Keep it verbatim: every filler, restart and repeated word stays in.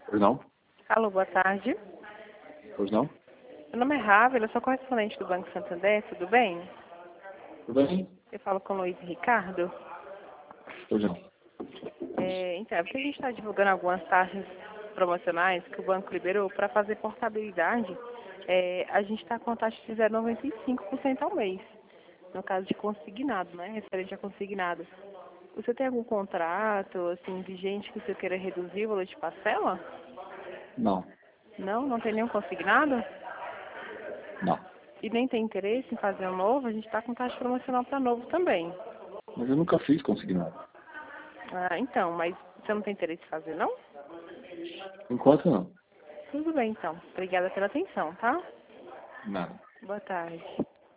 Pois não? Alô, boa tarde. Pois não? Meu nome é Rávila, eu sou correspondente do Banco Santander, tudo bem? Tudo bem? Eu falo com o Luiz Ricardo. Pois não. É, então, é porque a gente está divulgando algumas taxas promocionais que o banco liberou para fazer portabilidade. É, a gente está com a taxa de zero vírgula noventa e cinco por cento ao mês, no caso de consignado, né? Referente a consignado. Você tem algum contrato, assim, vigente que você queira reduzir o valor de parcela? Não. Não? Não tem nenhum consignado? Não. E nem tem interesse em fazer um novo? A gente está com taxa promocional para novo também. Mas eu nunca fiz consignado. Ah, então, mas você não tem interesse em fazer, não? Enquanto não. Tudo bem, então. Obrigada pela atenção, tá? Nada. Boa tarde.